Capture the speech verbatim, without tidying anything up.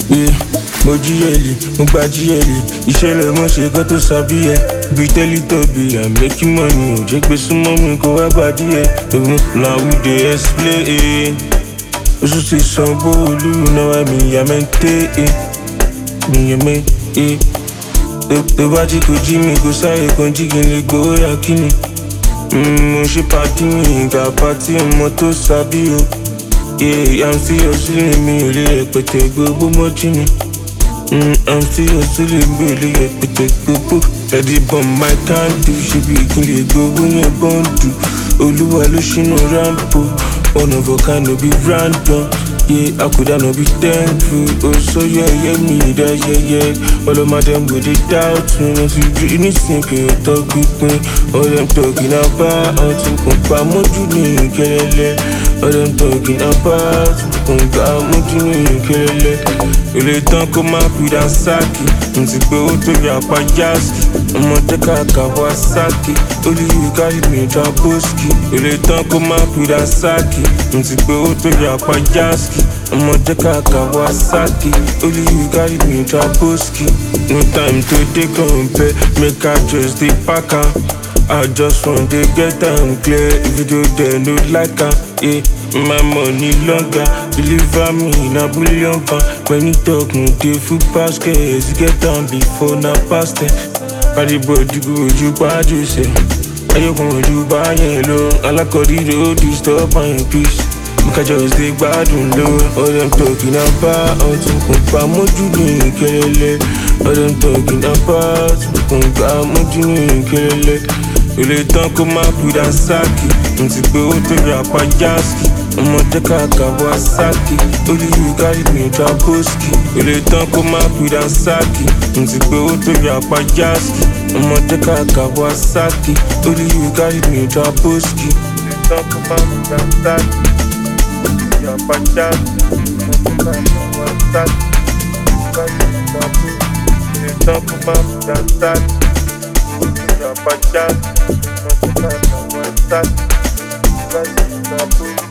Yeah, mo jíyẹ̀lì, mo gba jíyẹ̀lì, ìṣẹ̀lẹ̀ mo ṣe kó tó sábí ẹ̀. Bí tẹ́lí tóbi, I'm making money, ò jẹ́ pé súnmọ́ mi kó wá gba díẹ̀. Now we dey explain. Oṣù ti sanwó olú náà mi yà mẹ́tẹ́. Mi yà mẹ́tẹ́. Tó bá jí kò jí mi kò sáré kan jí kí n lè gbowó yà kíni. Mo ṣe pàtí mi ìgbà pàtí ọmọ tó sábí o. Yeah, I'm still hustling mi ò lè rẹpẹtẹ gbogbo mọ́jú mi. Mm, I'm still hustling mi ò lè rẹpẹtẹ gbogbo. Ẹ̀dí bọ̀m my candle ṣe bí kí n lè gbowó yẹn bọ́ǹdù. Olúwa ló ṣínú rampo, one of a kind no be random. Yeah, I coulda no be thankful. Oh, so yeah, yeah, me that yeah, yeah. All of my them go they doubt me. If you really simple, you talk with me. All them talking about, I'm compa moju ni kelele. All them talking about, compa moju ni kelele. Ele tan ko ma pida saki, nti pe o to ya pajaski. Ọmọ te ka Kawasaki, only you carry me to Boski. Ele tan ko ma pida saki, nti pe o to ya pajaski. Ọmọ te ka Kawasaki, only you carry me to Boski. No time to take compare, make I just the packer. I just want to get am clear. If you do then no like am, yeah. My money longer, deliver me in a billion pound. When you talk, no dey full basket. You get down before na past ten. Body body go you bad you say. Ayo kon you buy yellow. Alakodi do disturb my peace. Make I just dey gbadun low. All them talking about, all them compa moju ni kelele. All them talking about, compa moju ni kelele. Ele tan ko ma pida saki, nti pe o to ya pajaski. Ọmọ te ka Kawasaki, only you carry me to Boski. Ele tan ko ma pida saki, nti pe o to ya pajaski. Ọmọ te ka Kawasaki, only you carry me to Boski. Ele tan ko ma pida saki, ya pajaski. Ọmọ te ka Kawasaki, carry me to Boski. Ele tan ko ma pida saki, ya pajaski. Ọmọ te ka Kawasaki, carry me to Boski.